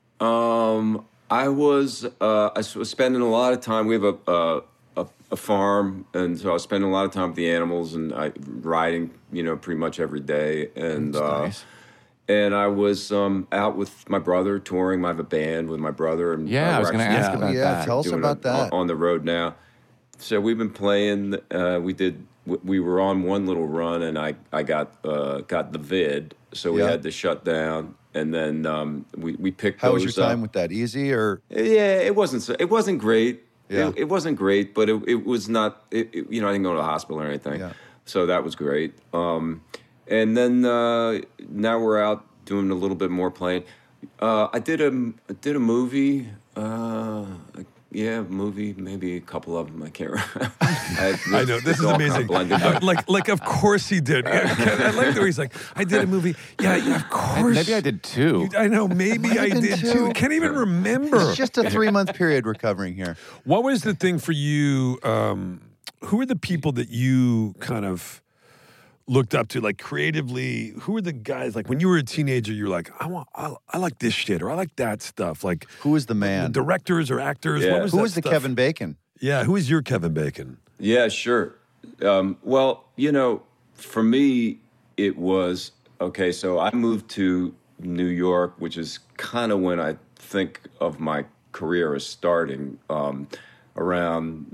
I was spending a lot of time. We have a farm, and so I was spending a lot of time with the animals and riding, pretty much every day. And That's nice. and I was out with my brother touring. I have a band with my brother. And Yeah, I was we're going to actually ask about Yeah, that. tell us doing about it that. on the road now. So we've been playing. We were on one little run, and I got the vid, so we Yeah. had to shut down. And then we picked. How was your those up. time with that? Easy or? Yeah, it wasn't great. Yeah. It wasn't great, but it was not. I didn't go to the hospital or anything. Yeah. So that was great. And then now we're out doing a little bit more playing. I did a movie. movie, maybe a couple of them. I can't remember. I know, this is all kind of amazing. blended up. Like, of course he did. I like the way he's like, I did a movie. Yeah, of course. Maybe I did too. I know, maybe I have been did too. too. Can't even remember. It's just a 3-month period we're covering here. What was the thing for you? Who are the people that you kind of looked up to, like creatively? Who are the guys, like when you were a teenager, you were like, I like this shit, or I like that stuff. Like, Who was the man? directors or actors? Yeah. What was Who that was the stuff? Kevin Bacon? Yeah, who is your Kevin Bacon? Yeah, sure. Well, for me, it was, okay, so I moved to New York, which is kind of when I think of my career as starting, around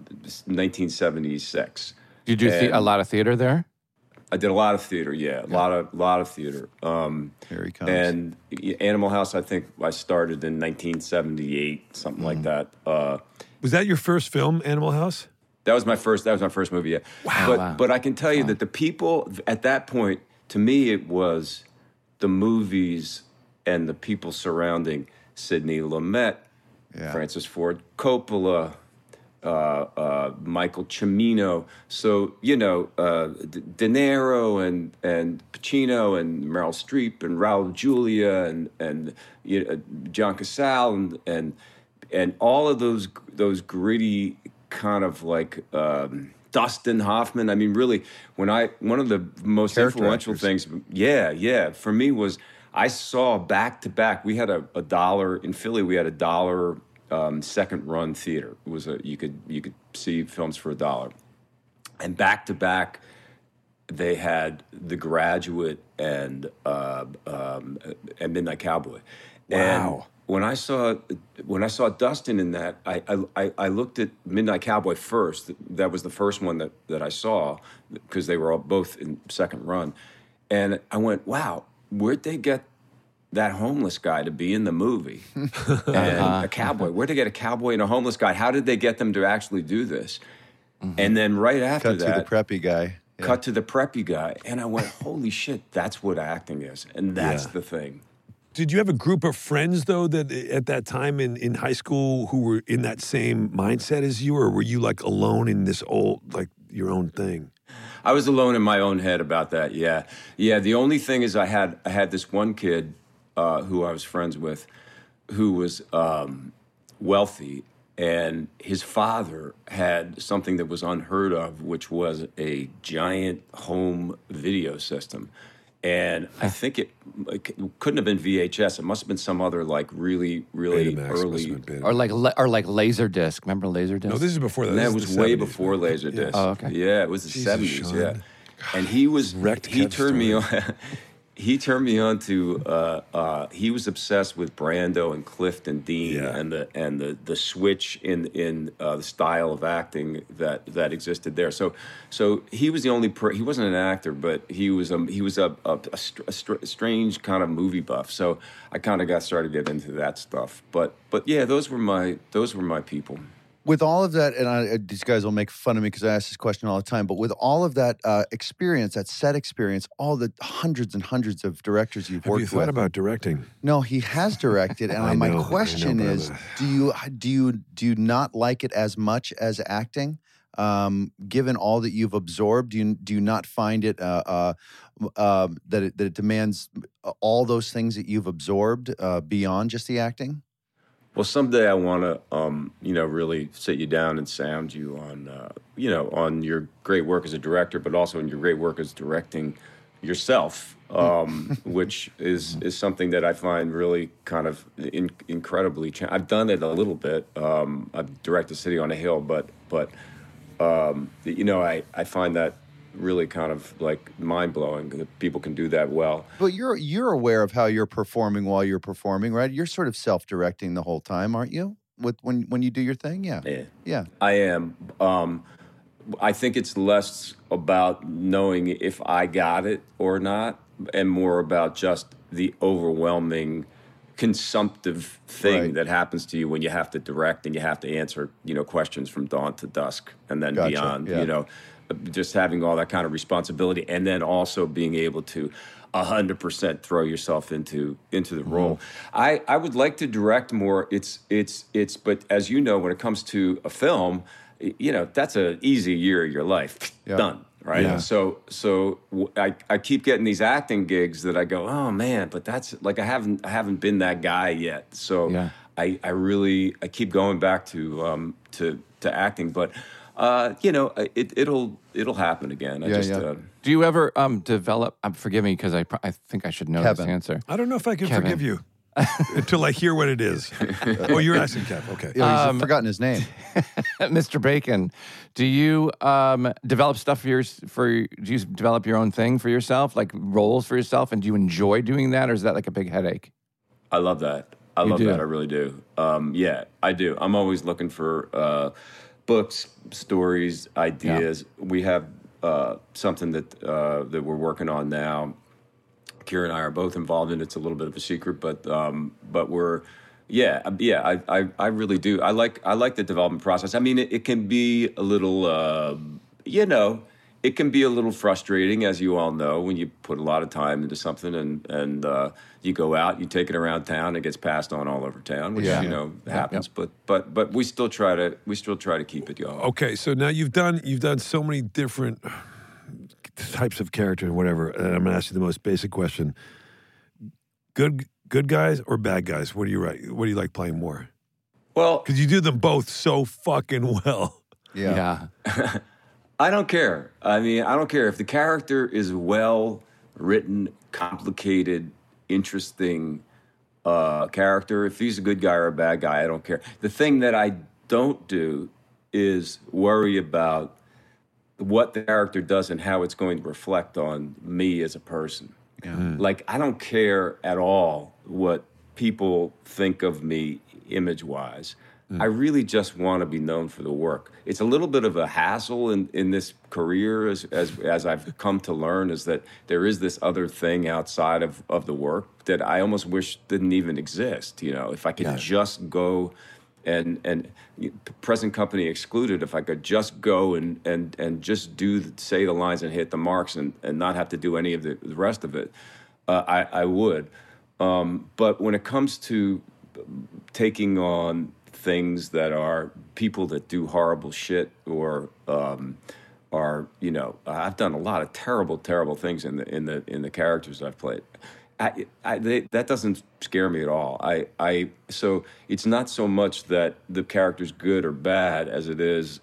1976. Did you do a lot of theater there? I did a lot of theater, yeah. A lot of theater. Here he comes. And Animal House, I think I started in 1978, something like that. Was that your first film, Animal House? That was my first movie, yeah. Wow. But I can tell you that the people at that point, to me, it was the movies and the people surrounding Sidney Lumet, Francis Ford Coppola, Michael Cimino. So, De Niro and Pacino and Meryl Streep and Raul Julia and John Casale and all of those gritty kind of like Dustin Hoffman. I mean, really, one of the most Character influential actors. things, for me was I saw back to back. We had a $1 in Philly. We had $1 second run theater. It was you could see films for $1, and back to back they had The Graduate and Midnight Cowboy. Wow. And when I saw Dustin in that, I looked at Midnight Cowboy first. That was the first one that I saw because they were all both in second run, and I went, wow, where'd they get that homeless guy to be in the movie? And a cowboy. Where'd they get a cowboy and a homeless guy? How did they get them to actually do this? And then right after Cut to that, the preppy guy. Yeah. cut to the preppy guy, and I went, holy shit, that's what acting is, and that's the thing. Did you have a group of friends, though, that at that time in high school who were in that same mindset as you, or were you like alone in this like your own thing? I was alone in my own head about that. Yeah. The only thing is I had this one kid who I was friends with, who was wealthy, and his father had something that was unheard of, which was a giant home video system. And I think it couldn't have been VHS. It must have been some other like really, really Betamax early. must have been. Or like Laserdisc. Remember Laserdisc? No, this is before that. And that This was is the way 70s, before man. Laserdisc. Yes. Oh, okay. Yeah, it was the Jesus, 70s. Sean. Yeah, and he was Wrecked he Kev turned me on. story. He turned me on to. He was obsessed with Brando and Clifton Dean Yeah. and the switch in the style of acting that existed there. So he was the only. He wasn't an actor, but he was a strange kind of movie buff. So I kind of got started to get into that stuff. But yeah, those were my people. With all of that, and these guys will make fun of me because I ask this question all the time, but with all of that experience, that set experience, all the hundreds and hundreds of directors you've Have you worked thought with. about directing? No, he has directed, and I my know, question but is: do you not like it as much as acting? Given all that you've absorbed, do you not find it that it demands all those things that you've absorbed beyond just the acting? Well, someday I want to, really sit you down and sound you on, on your great work as a director, but also in your great work as directing yourself, which is something that I find really kind of incredibly. I've done it a little bit. I've directed City on a Hill, but I find that really kind of like mind-blowing that people can do that well. But you're aware of how you're performing while you're performing, right? You're sort of self-directing the whole time, aren't you? When you do your thing, yeah. I am. I think it's less about knowing if I got it or not, and more about just the overwhelming consumptive thing that happens to you when you have to direct and you have to answer, questions from dawn to dusk and then beyond, just having all that kind of responsibility, and then also being able to, 100% throw yourself into the role. I would like to direct more. But as you know, when it comes to a film, that's an easy year of your life. Done. Right. Yeah. So I keep getting these acting gigs that I go, oh man, but that's like, I haven't been that guy yet. So I keep going back to acting, but it'll happen again. Do you ever develop? Forgive me because I think I should know Kevin. this answer. I don't know if I can Kevin. forgive you until I hear what it is. Oh, you're asking Kev. Okay. He's forgotten his name. Mr. Bacon, do you develop stuff do you develop your own thing for yourself, like roles for yourself, and do you enjoy doing that, or is that like a big headache? I love that. I love do? that. I really do. Yeah, I do. I'm always looking for books, stories, ideas. We have something that we're working on now. Kira and I are both involved in it. It's a little bit of a secret, but we're, I really do. I like the development process. I mean, it can be a little, it can be a little frustrating, as you all know, when you put a lot of time into something and you go out, you take it around town, it gets passed on all over town, which happens. But we still try to keep it going. Okay, so now you've done so many different types of character and whatever. And I'm going to ask you the most basic question: good guys or bad guys? What do you like playing more? Well, because you do them both so fucking well. Yeah. I don't care. I mean, I don't care if the character is well written, complicated, interesting character. If he's a good guy or a bad guy, I don't care. The thing that I don't do is worry about what the character does and how it's going to reflect on me as a person. Like, I don't care at all what people think of me image-wise. I really just want to be known for the work. It's a little bit of a hassle in this career, as I've come to learn, is that there is this other thing outside of the work that I almost wish didn't even exist. If I could just go and present company excluded, if I could just go and just say the lines and hit the marks and not have to do any of the rest of it, I would. But when it comes to taking on things that are people that do horrible shit or I've done a lot of terrible things in the characters I've played. That doesn't scare me at all. So it's not so much that the character's good or bad as it is,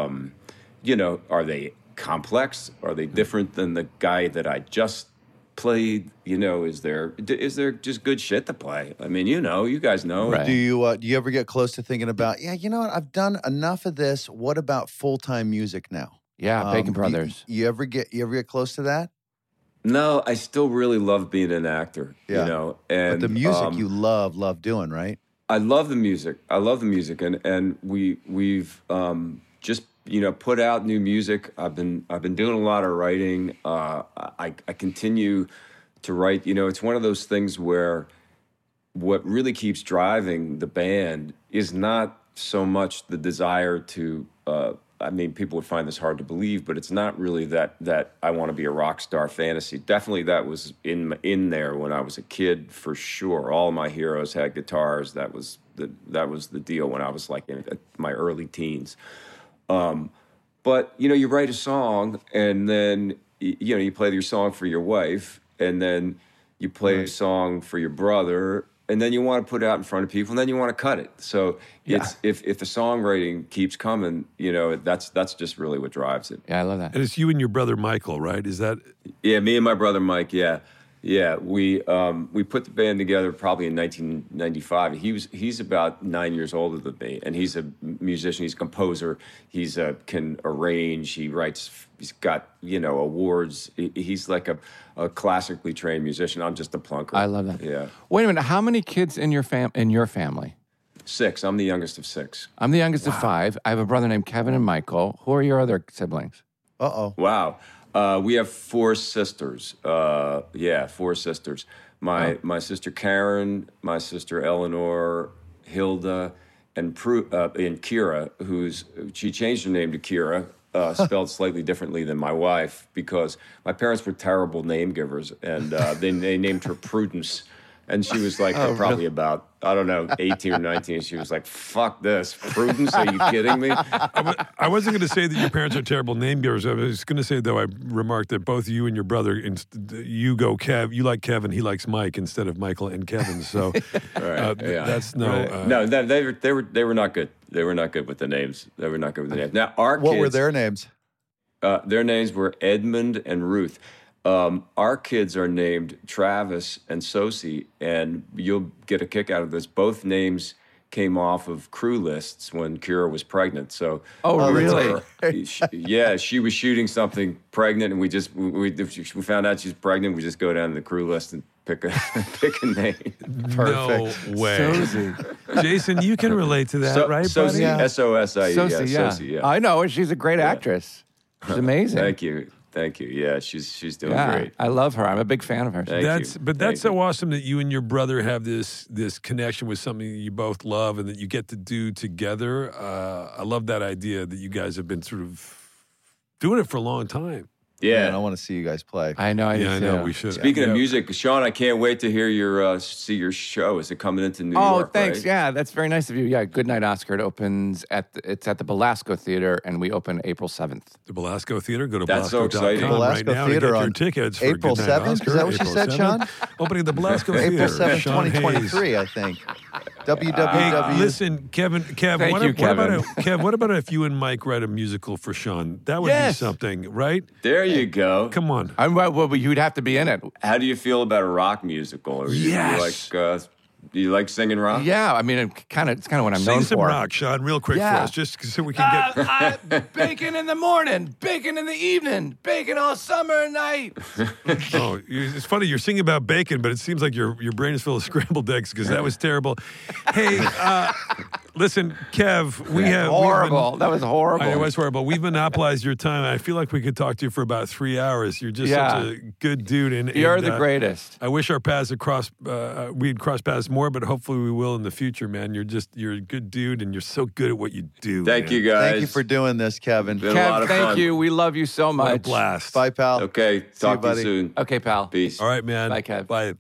are they complex? Are they different than the guy that I just played? Is there just good shit to play? I mean, you guys know. Right. Do you ever get close to thinking about, you know what, I've done enough of this. What about full-time music now? Yeah, Bacon Brothers. You ever get close to that? No, I still really love being an actor. And But the music you love doing, right? I love the music. And we've just put out new music. I've been doing a lot of writing. I continue to write. It's one of those things where what really keeps driving the band is not so much the desire to. People would find this hard to believe, but it's not really that I want to be a rock star fantasy. Definitely that was in there when I was a kid, for sure. All my heroes had guitars. That was the deal when I was like in my early teens. But you write a song and then you play your song for your wife, and then you play a song for your brother, and then you want to put it out in front of people, and then you want to cut it. So it's if the songwriting keeps coming, that's just really what drives it. Yeah, I love that. And it's you and your brother Michael, right? Is that? Yeah, me and my brother Mike. Yeah. We put the band together probably in 1995. He's about 9 years older than me, and he's a musician. He's a composer. He's can arrange. He writes. He's got awards. He's like a classically trained musician. I'm just a plunker. I love that. Yeah. Wait a minute. How many kids in your family? 6. I'm the youngest of 6. I'm the youngest of 5. I have a brother named Kevin and Michael. Who are your other siblings? Wow. We have 4 sisters. 4 sisters. My sister Karen, my sister Eleanor, Hilda, and Kira, she changed her name to Kira spelled slightly differently than my wife because my parents were terrible name givers, and they named her Prudence. And she was like probably about, I don't know, 18 or 19. She was like, fuck this. Prudence, are you kidding me? I wasn't going to say that your parents are terrible name givers. I was going to say, though, I remarked that both you and your brother, you go Kev, you like Kevin, he likes Mike instead of Michael and Kevin. So that's no. No, they were not good. They were not good with the names. They were not good with the names. Now, our What kids, were their names? Their names were Edmund and Ruth. Our kids are named Travis and Sosie, and you'll get a kick out of this. Both names came off of crew lists when Kira was pregnant. So, really? She was shooting something pregnant, and we found out she's pregnant. We just go down to the crew list and pick a name. Perfect. No way. Sosie. Jason, you can relate to that, right, buddy? Sosie, S-O-S-I-E. Sosie, yeah. Sosie, yeah. I know. She's a great actress. She's amazing. Thank you. Yeah, she's doing Yeah, great. I love her. I'm a big fan of her. That's so awesome that you and your brother have this connection with something you both love and that you get to do together. I love that idea that you guys have been sort of doing it for a long time. Yeah, Man, I want to see you guys play. I know. I know. We should. Speaking of music, Sean, I can't wait to hear see your show. Is it coming into New York? Oh, thanks. Right? Yeah, that's very nice of you. Yeah, Goodnight Oscar. It opens it's at the Belasco Theater, and we open April 7th. The Belasco Theater. Go to That's so Belasco.com exciting. right Belasco now Theater to get your on tickets for April Goodnight 7th? Oscar. Is that what you April said, 7th. Sean? Opening the Belasco April Theater. 7th, Sean Hayes. 2023, I think. Hey, www. listen, Kev, Thank you, Kevin. what about if you and Mike write a musical for Sean? That would Yes. be something, right? There you go. Come on. Well, you'd have to be in it. How do you feel about a rock musical? Or Yes. Do you like singing rock? Yeah, I mean, it's kind of what I'm Sing known some for. rock, Sean, real quick Yeah. for us, just so we can get. Bacon in the morning, bacon in the evening, bacon all summer night. It's funny you're singing about bacon, but it seems like your brain is full of scrambled eggs because that was terrible. Hey, listen, Kev, we have Horrible. That was horrible. It was horrible. We've monopolized your time. I feel like we could talk to you for about 3 hours. You're just such a good dude, and You're the greatest. I wish our paths had crossed. We'd cross paths more, but hopefully we will in the future, man. You're a good dude, and you're so good at what you do. Thank man. you, guys. Thank you for doing this, Kevin. Been a lot Kev, of thank fun. you. We love you so What a much. blast. Bye, pal. Okay, talk to you buddy. soon. Okay, pal. Peace. All right, man. Bye, Kev. Bye.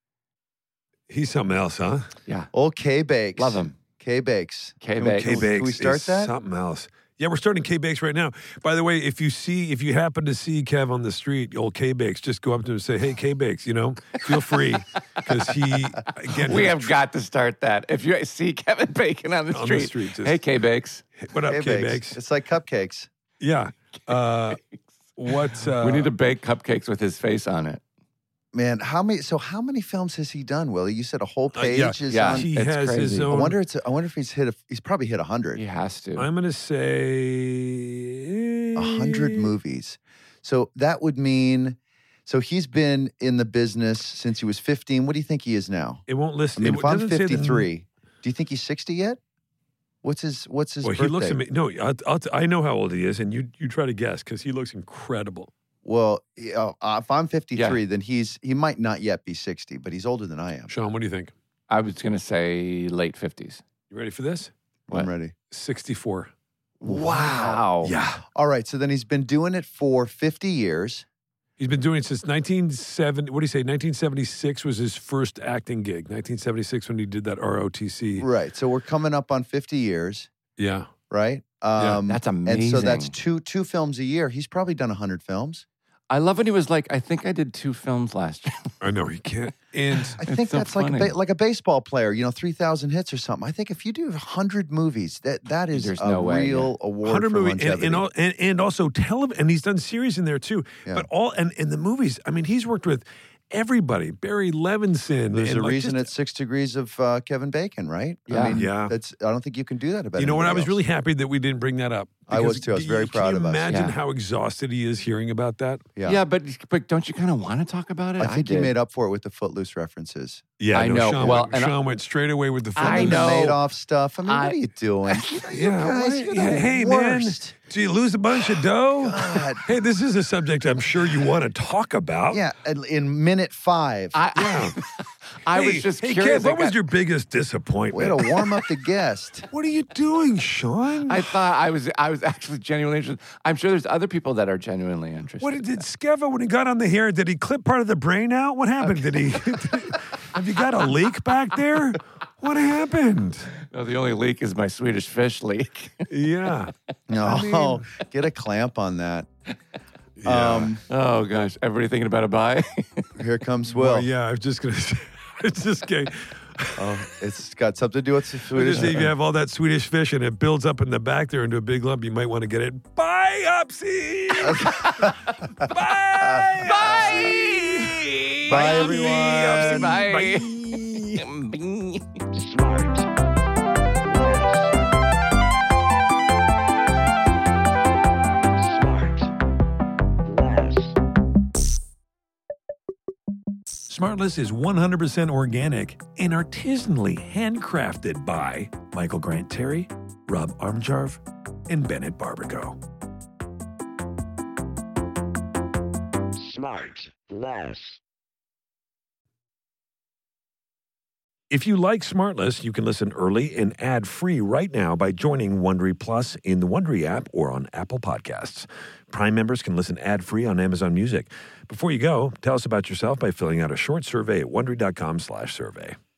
He's something else, huh? Yeah. Old K-Bakes. Love him. K-Bakes. K-Bakes. K-Bakes Can we start is that? something else. Yeah, we're starting K-Bakes right now. By the way, if you happen to see Kev on the street, old K-Bakes, just go up to him and say, hey, K-Bakes, feel free. Because We have got to start that. If you see Kevin Bacon on the street, just- hey, K-Bakes. What up, K-Bakes. K-Bakes? It's like cupcakes. Yeah. We need to bake cupcakes with his face on it. Man, how many films has he done, Willie? You said a whole page is yeah. on. He It's has his crazy. I own. wonder if he's probably hit 100. He has to. I'm going to say 100 movies. So that would mean, so he's been in the business since he was 15. What do you think he is now? It won't list. I mean, it if I'm doesn't say the- 53, do you think he's 60 yet? What's his Well, birthday? he looks at me. No, I know how old he is, and you try to guess because he looks incredible. Well, if I'm 53, then he might not yet be 60, but he's older than I am. Sean, what do you think? I was going to say late 50s. You ready for this? I'm ready. 64. Wow. Yeah. All right, so then he's been doing it for 50 years. He's been doing it since 1970. What do you say? 1976 was his first acting gig. 1976 when he did that ROTC. Right. So we're coming up on 50 years, Yeah. right? Yeah. That's amazing. And so that's two films a year. He's probably done 100 films. I love when he was like, I think I did 2 films last year. I know he can't. And I think so that's funny. like a baseball player, 3,000 hits or something. I think if you do 100 movies, that is There's a no way, real award 100 for movies longevity. and also television, and he's done series in there too. Yeah. But in the movies, I mean, he's worked with everybody. Barry Levinson. There's and a like reason just- it's 6 Degrees of Kevin Bacon, right? Yeah. I mean, Yeah. I don't think you can do that about You know what? I anybody was else. really happy that we didn't bring that up. I was Because too. I was very can proud you of us. Imagine Yeah. how exhausted he is hearing about that. Yeah. but don't you kind of want to talk about it? I think you did. made up for it with the Footloose references. Yeah, I know. Sean, Well, went, and Sean went straight away with the I And film. the know. Madoff stuff. I mean, what are you doing? Yeah, guys, what- you're the hey man, worst. do you lose a bunch of dough? God. Hey, this is a subject I'm sure you want to talk about. Yeah, in minute 5. Yeah. I was just Hey, curious. Kev, what was your biggest disappointment? Way to warm up the guest. What are you doing, Sean? I thought I was actually genuinely interested. I'm sure there's other people that are genuinely interested. What did Skeva, when he got on the hair, did he clip part of the brain out? What happened? Did he? Have you got a leak back there? What happened? No, the only leak is my Swedish fish leak. Yeah. No, get a clamp on that. Oh gosh, everybody thinking about a buy? Here comes Will. Well, yeah, I was just gonna say, it's just gay. Oh, it's got something to do with the If Swedish. you have all that Swedish fish and it builds up in the back there into a big lump, you might want to get it biopsy. Biopsy. Bye, everyone. Bye. Smart. Less. Smartless is 100% organic and artisanally handcrafted by Michael Grant Terry, Rob Armjarv, and Bennett Barbago. Smart. Less. If you like Smartless, you can listen early and ad-free right now by joining Wondery Plus in the Wondery app or on Apple Podcasts. Prime members can listen ad-free on Amazon Music. Before you go, tell us about yourself by filling out a short survey at Wondery.com/survey.